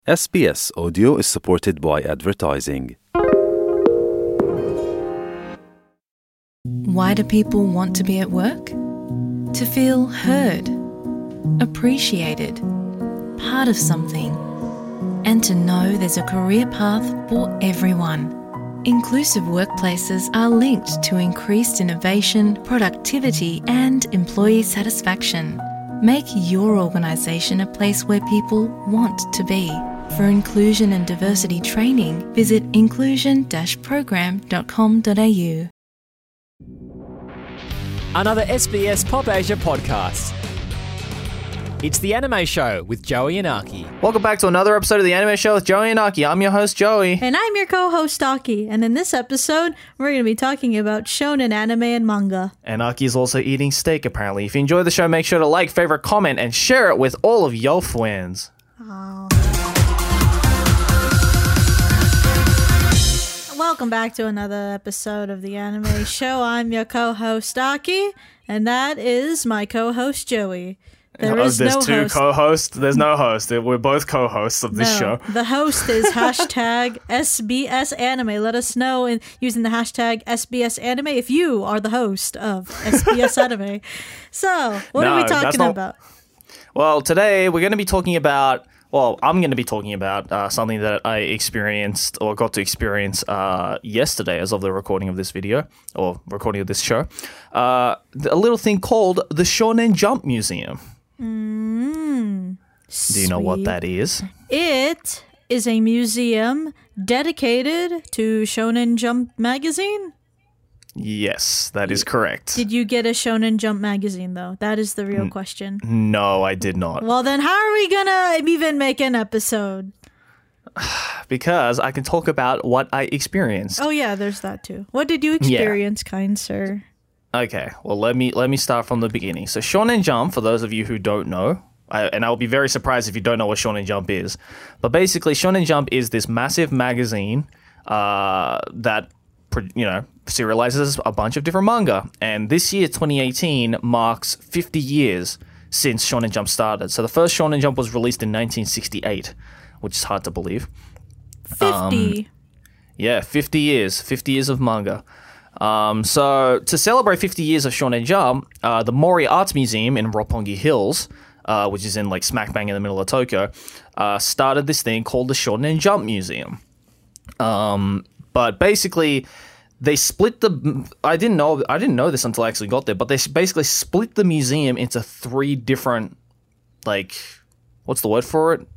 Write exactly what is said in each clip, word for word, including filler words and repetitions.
S B S Audio is supported by advertising. Why do people want to be at work? To feel heard, appreciated, part of something, and to know there's a career path for everyone. Inclusive workplaces are linked to increased innovation, productivity, and employee satisfaction. Make your organisation a place where people want to be. For inclusion and diversity training, visit inclusion dash program dot com dot a u. Another S B S Pop Asia podcast. It's The Anime Show with Joey and Aki. Welcome back to another episode of The Anime Show with Joey and Aki. I'm your host, Joey. And I'm your co-host, Aki. And in this episode, we're going to be talking about shonen anime and manga. And Aki's also eating steak, apparently. If you enjoy the show, make sure to like, favorite, comment, and share it with all of your friends. Oh. Welcome back to another episode of The Anime Show. I'm your co-host, Aki. And that is my co-host, Joey. There oh, is there's no two host. co-hosts. There's no host. We're both co-hosts of this no, show. The host is hashtag S B S Anime. Let us know in using the hashtag S B S Anime if you are the host of S B S Anime. So, what no, are we talking not... about? Well, today we're going to be talking about, well, I'm going to be talking about uh, something that I experienced or got to experience uh, yesterday as of the recording of this video or recording of this show. Uh, a little thing called the Shonen Jump Museum. Mm, Do you know what that is? It is a museum dedicated to Shonen Jump magazine. Yes, that is correct. Did you get a Shonen Jump magazine, though? That is the real N- question. No, I did not. Well, then how are we gonna even make an episode? Because I can talk about what I experienced. Oh, yeah, there's that, too. What did you experience, yeah. kind sir? Okay, well, let me let me start from the beginning. So Shonen Jump, for those of you who don't know, I, and I'll be very surprised if you don't know what Shonen Jump is, but basically Shonen Jump is this massive magazine uh, that, you know, serializes a bunch of different manga. And this year, twenty eighteen, marks fifty years since Shonen Jump started. So the first Shonen Jump was released in nineteen sixty-eight, which is hard to believe. fifty? Um, yeah, fifty years. fifty years of manga. Um, so to celebrate fifty years of Shonen Jump, uh, the Mori Arts Museum in Roppongi Hills, uh, which is in like smack bang in the middle of Tokyo, uh, started this thing called the Shonen Jump Museum. Um, but basically, they split the. I didn't know. I didn't know this until I actually got there. But they basically split the museum into three different, like, what's the word for it?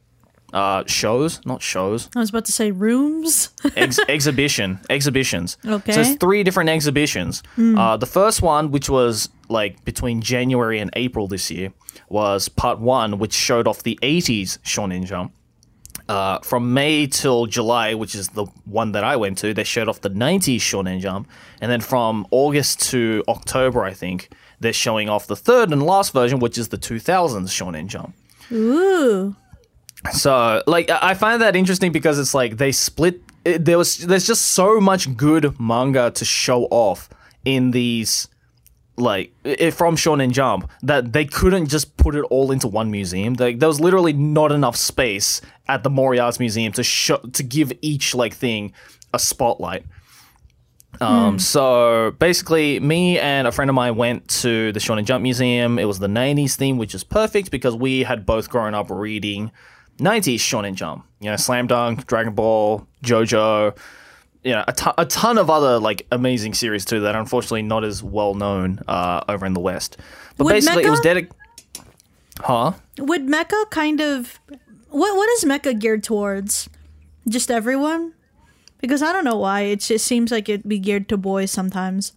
Uh, shows, not shows. I was about to say rooms. Ex- exhibition, exhibitions. Okay. So it's three different exhibitions. Mm. Uh, the first one, which was like between January and April this year, was part one, which showed off the eighties Shonen Jump. Uh, from May till July, which is the one that I went to, they showed off the nineties Shonen Jump. And then from August to October, I think, they're showing off the third and last version, which is the two thousands Shonen Jump. Ooh. So, like, I find that interesting because it's like they split. It, there was, there's just so much good manga to show off in these, like, it, from Shonen Jump that they couldn't just put it all into one museum. Like, there was literally not enough space at the Mori Arts Museum to show to give each like thing a spotlight. Um, mm. So basically, me and a friend of mine went to the Shonen Jump Museum. It was the nineties theme, which is perfect because we had both grown up reading nineties Shonen Jump, you know, Slam Dunk, Dragon Ball, JoJo, you know, a, t- a ton of other like amazing series too that are unfortunately not as well known uh, over in the West. But Would basically, Mecha, it was dedicated. Huh? Would Mecha kind of what? What is Mecha geared towards? Just everyone? Because I don't know why it just seems like it'd be geared to boys sometimes.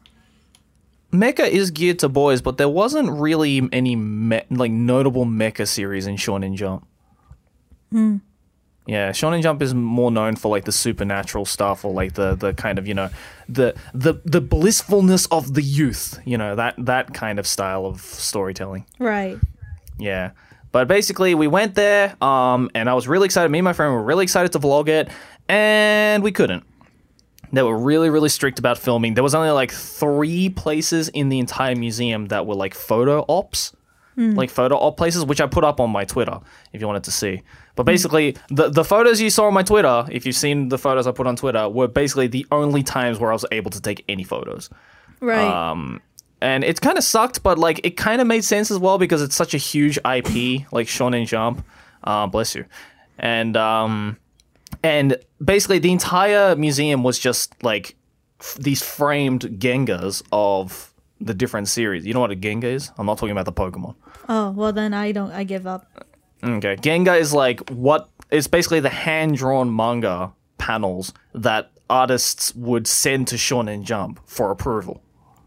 Mecha is geared to boys, but there wasn't really any me- like notable Mecha series in Shonen Jump. Hmm. Yeah, Shonen Jump is more known for like the supernatural stuff or like the, the kind of, you know, the the the blissfulness of the youth, you know, that that kind of style of storytelling. Right. Yeah. But basically we went there um and I was really excited. Me and my friend were really excited to vlog it, and we couldn't. They were really, really strict about filming. There was only like three places in the entire museum that were like photo ops. Mm. Like photo op places, which I put up on my Twitter if you wanted to see. But basically, the the photos you saw on my Twitter, if you've seen the photos I put on Twitter, were basically the only times where I was able to take any photos. Right. Um, and it kind of sucked, but like it kind of made sense as well because it's such a huge I P, like Shonen Jump. Uh, bless you. And um, and basically the entire museum was just like f- these framed Gengas of the different series. You know what a Genga is? I'm not talking about the Pokemon. Oh, well then I don't, I give up. Okay, Genga is like what it's basically the hand-drawn manga panels that artists would send to Shonen Jump for approval.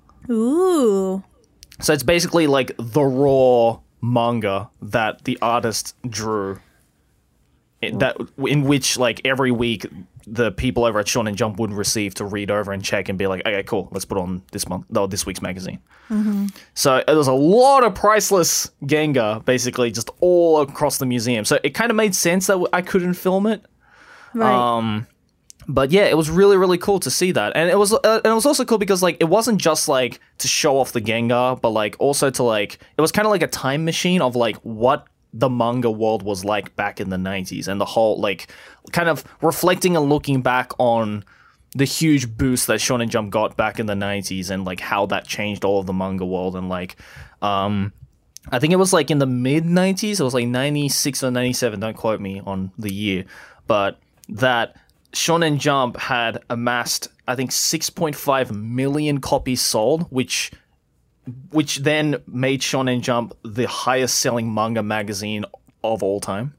Ooh. So it's basically like the raw manga that the artist drew. It, that in which like every week the people over at Shonen Jump would receive to read over and check and be like, okay, cool, let's put on this month, no, this week's magazine. Mm-hmm. So there's a lot of priceless Genga, basically, just all across the museum. So it kind of made sense that I couldn't film it. Right. Um, but yeah, it was really, really cool to see that, and it was, uh, and it was also cool because like it wasn't just like to show off the Genga, but like also to like it was kind of like a time machine of like what the manga world was like back in the nineties, and the whole like kind of reflecting and looking back on the huge boost that Shonen Jump got back in the nineties and like how that changed all of the manga world. And like um I think it was like in the mid nineties, it was like ninety-six or ninety-seven, don't quote me on the year, but that Shonen Jump had amassed I think six point five million copies sold, which which then made Shonen Jump the highest selling manga magazine of all time.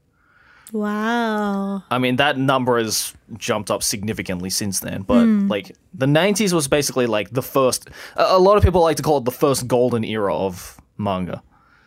Wow. I mean, that number has jumped up significantly since then, but like the nineties was basically like the first, a, a lot of people like to call it the first golden era of manga.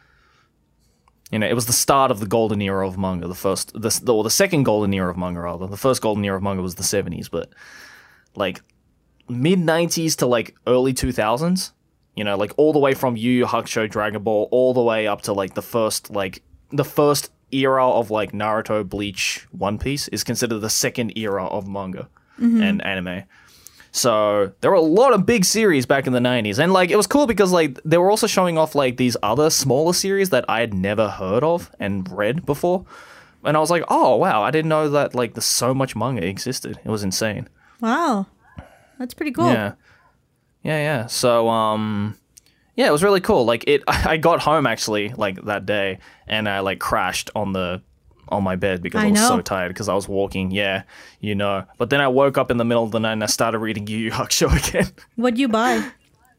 You know, it was the start of the golden era of manga, the first, the, the, or the second golden era of manga, rather. The first golden era of manga was the seventies, but like mid nineties to like early two thousands, you know, like all the way from Yu Yu Hakusho, Dragon Ball, all the way up to like the first, like the first era of like Naruto, Bleach, One Piece is considered the second era of manga and anime. So there were a lot of big series back in the nineties, and like it was cool because like they were also showing off like these other smaller series that I had never heard of and read before, and I was like, oh wow, I didn't know that like there's so much manga existed. It was insane. Wow. That's pretty cool. Yeah. Yeah, yeah. So, um, yeah, it was really cool. Like, it, I got home actually, like that day, and I like crashed on the on my bed because I, I was know. so tired because I was walking. Yeah, you know. But then I woke up in the middle of the night and I started reading Yu Yu Hakusho again. What'd you buy?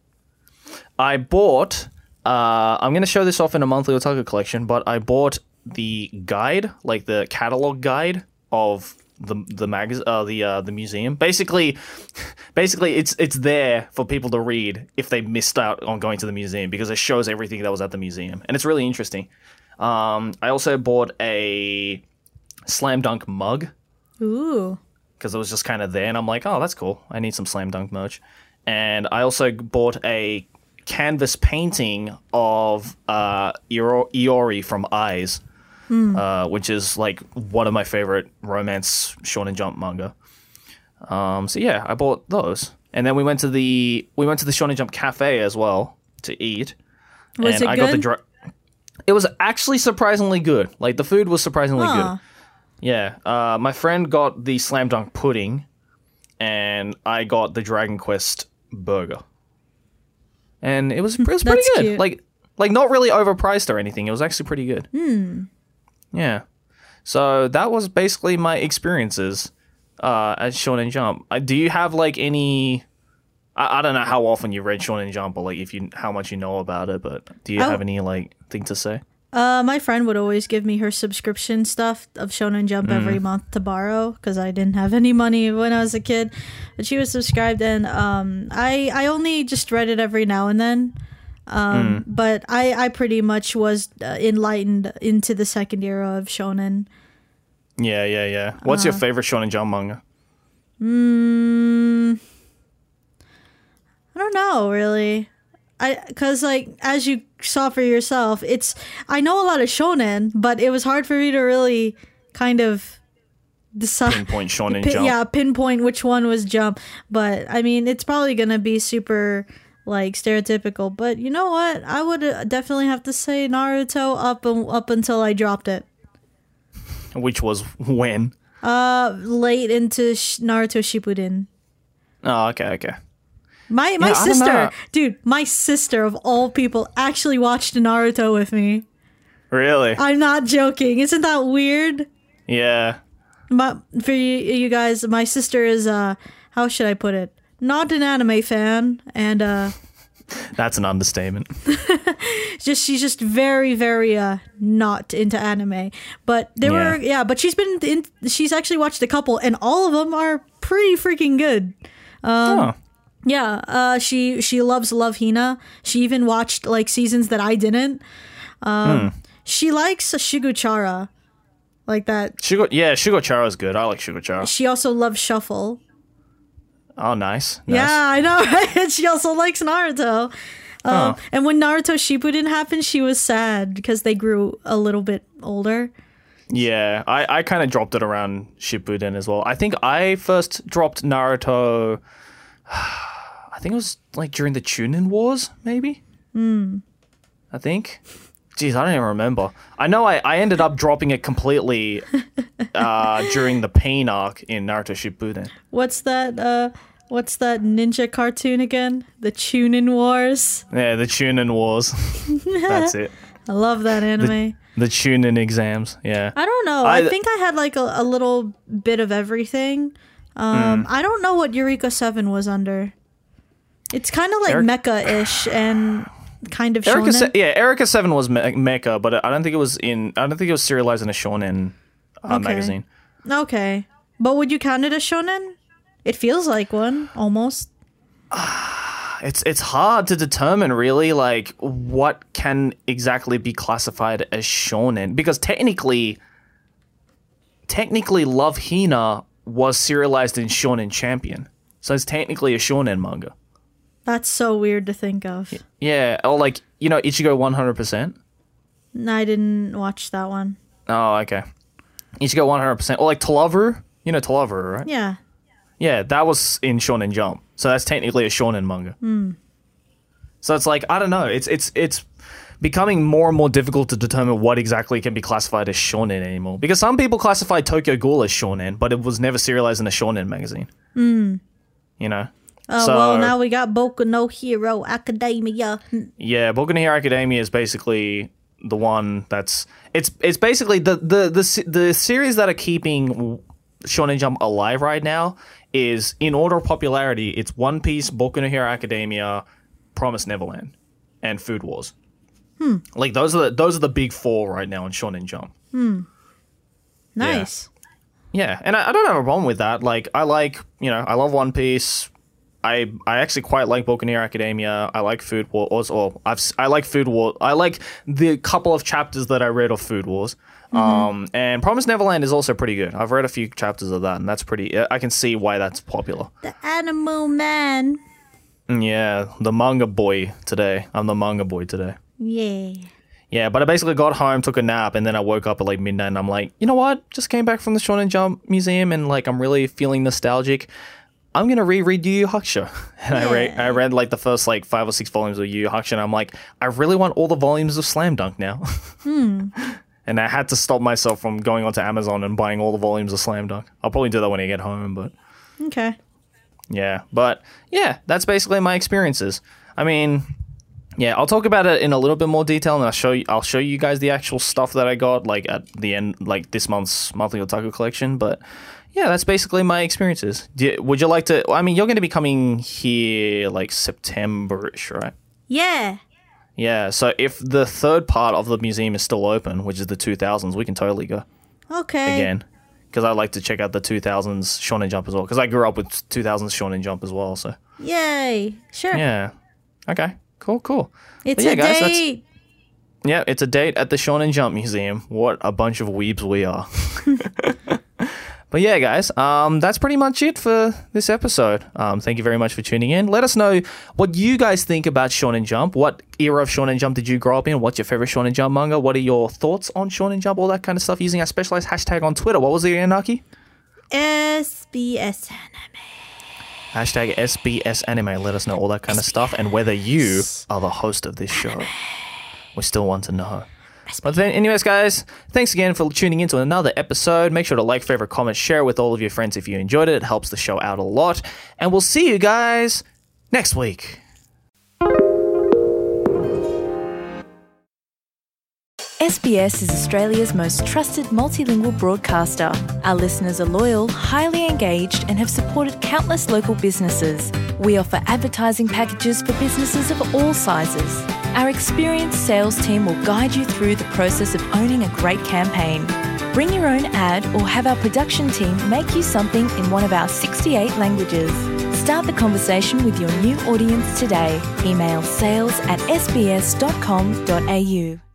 I bought. Uh, I'm gonna show this off in a monthly Otaku collection, but I bought the guide, like the catalog guide of the the magazine, uh, the uh, the museum. Basically, basically, it's it's there for people to read if they missed out on going to the museum because it shows everything that was at the museum, and it's really interesting. Um, I also bought a Slam Dunk mug Ooh. because it was just kind of there, and I'm like, oh, that's cool. I need some Slam Dunk merch, and I also bought a canvas painting of uh, Ioro- Iori from Eyes. Uh, which is like one of my favorite romance Shonen Jump manga. Um, so yeah, I bought those, and then we went to the we went to the Shonen Jump cafe as well to eat. Was and it I good? got the dra- It was actually surprisingly good. Like the food was surprisingly Huh. good. Yeah, uh, my friend got the Slam Dunk pudding, and I got the Dragon Quest burger, and it was it was pretty That's good. cute. Like like not really overpriced or anything. It was actually pretty good. Hmm. Yeah. So that was basically my experiences uh, at Shonen Jump. Uh, do you have like any? I, I don't know how often you read Shonen Jump, or like if you how much you know about it. But do you Oh. have any like thing to say? Uh, my friend would always give me her subscription stuff of Shonen Jump Mm. every month to borrow because I didn't have any money when I was a kid. But she was subscribed, and um, I I only just read it every now and then. Um, But I I pretty much was uh, enlightened into the second era of Shonen. Yeah, yeah, yeah. What's Uh. your favorite Shonen Jump manga? Mm, I don't know really. I because like as you saw for yourself, it's I know a lot of shonen, but it was hard for me to really kind of decide. Pinpoint Shonen Pin- Jump. Yeah, pinpoint which one was Jump. But I mean, it's probably gonna be super like stereotypical. But you know what? I would uh, definitely have to say Naruto up un- up until I dropped it. Which was when? Uh, late into Sh- Naruto Shippuden. Oh, okay, okay. My my Yeah, I don't sister, know. dude, my sister of all people actually watched Naruto with me. Really? I'm not joking. Isn't that weird? Yeah. My, for you, you guys, my sister is uh, how should I put it? Not an anime fan, and uh, That's an understatement. just she's just very very uh not into anime. But there Yeah. were yeah, but she's been in. She's actually watched a couple, and all of them are pretty freaking good. oh. Yeah, uh, she she loves Love Hina. She even watched like seasons that I didn't. Um, She likes Shiguchara, like that. Shugo, yeah, Shugochara's good. I like Shugochara. She also loves Shuffle. Oh, nice. nice. Yeah, I know, right? She also likes Naruto. Um, Oh. And when Naruto Shippuden happened, she was sad because they grew a little bit older. Yeah, I, I kind of dropped it around Shippuden as well. I think I first dropped Naruto, I think it was like during the Chunin Wars, maybe? Hmm. I think. Jeez, I don't even remember. I know I, I ended up dropping it completely uh, during the Pain arc in Naruto Shippuden. What's that? Uh, what's that ninja cartoon again? The Chunin Wars. Yeah, the Chunin Wars. That's it. I love that anime. The Chunin exams, yeah. I don't know. I, I- think I had like a, a little bit of everything. Um, Hmm. I don't know what Eureka seven was under. It's kind of like Eric- mecha-ish and kind of Erica, shonen. Se- yeah, Erica Seven was me- mecha, but I don't think it was in. I don't think it was serialized in a shonen uh, Okay. magazine. Okay. But would you count it as shonen? It feels like one, almost. It's it's hard to determine really, like what can exactly be classified as shonen because technically, technically, Love Hina was serialized in Shonen Champion, so it's technically a shonen manga. That's so weird to think of. Yeah, or like you know Ichigo one hundred percent. No, I didn't watch that one. Oh, okay. Ichigo one hundred percent, or like Talavu. You know Talavu, right? Yeah. Yeah, that was in Shonen Jump, so that's technically a shonen manga. So it's like I don't know. It's it's it's becoming more and more difficult to determine what exactly can be classified as shonen anymore. Because some people classify Tokyo Ghoul as shonen, but it was never serialized in a shonen magazine. Mm. You know. Oh, So- well, now we got Boku no Hero Academia. Yeah, Boku no Hero Academia is basically the one that's it's it's basically the the the se- the series that are keeping Shonen Jump alive right now is in order of popularity. It's One Piece, Boku no Hero Academia, Promised Neverland, and Food Wars. Hmm. Like those are the those are the big four right now in Shonen Jump. Nice. Yeah, and I, I don't have a problem with that. Like I like you know I love One Piece. I I actually quite like Boku no Hero Academia. I like Food Wars. Or I've s- I like Food Wars. I like the couple of chapters that I read of Food Wars. Um, and Promised Neverland is also pretty good. I've read a few chapters of that, and that's pretty. I can see why that's popular. The Animal Man. Yeah, the manga boy today. I'm the manga boy today. Yeah. Yeah, but I basically got home, took a nap, and then I woke up at like midnight, and I'm like, you know what? Just came back from the Shonen Jump Museum, and like I'm really feeling nostalgic. I'm gonna reread Yu Yu Hakusho, and I read I read like the first like five or six volumes of Yu Yu Hakusho, and I'm like, I really want all the volumes of Slam Dunk now. And I had to stop myself from going onto Amazon and buying all the volumes of Slam Dunk. I'll probably do that when I get home, but Okay. yeah, but yeah, that's basically my experiences. I mean, yeah, I'll talk about it in a little bit more detail, and I'll show you. I'll show you guys the actual stuff that I got, like at the end, like this month's monthly otaku collection. But yeah, that's basically my experiences. Do you, would you like to? I mean, you're going to be coming here like September-ish, right? Yeah. Yeah. So if the third part of the museum is still open, which is the two thousands, we can totally go Okay. again. Because I like to check out the two thousands Shonen Jump as well. Because I grew up with two thousands Shonen Jump as well. So Yay. Sure. yeah. Okay. Cool. Cool. It's But yeah, a guys, that's- date. Yeah, it's a date at the Shonen Jump Museum. What a bunch of weebs we are. But yeah, guys, um, that's pretty much it for this episode. Um, thank you very much for tuning in. Let us know what you guys think about Shonen Jump. What era of Shonen Jump did you grow up in? What's your favorite Shonen Jump manga? What are your thoughts on Shonen Jump? All that kind of stuff using our specialized hashtag on Twitter. What was it, Anaki? S B S Anime. Hashtag S B S Anime. Let us know all that kind of stuff and whether you are the host of this show. We still want to know. But then, anyways, guys, thanks again for tuning in to another episode. Make sure to like, favorite, comment, share it with all of your friends if you enjoyed it. It helps the show out a lot. And we'll see you guys next week. S B S is Australia's most trusted multilingual broadcaster. Our listeners are loyal, highly engaged, and have supported countless local businesses. We offer advertising packages for businesses of all sizes. Our experienced sales team will guide you through the process of owning a great campaign. Bring your own ad or have our production team make you something in one of our sixty-eight languages. Start the conversation with your new audience today. Email sales at s b s dot com dot a u.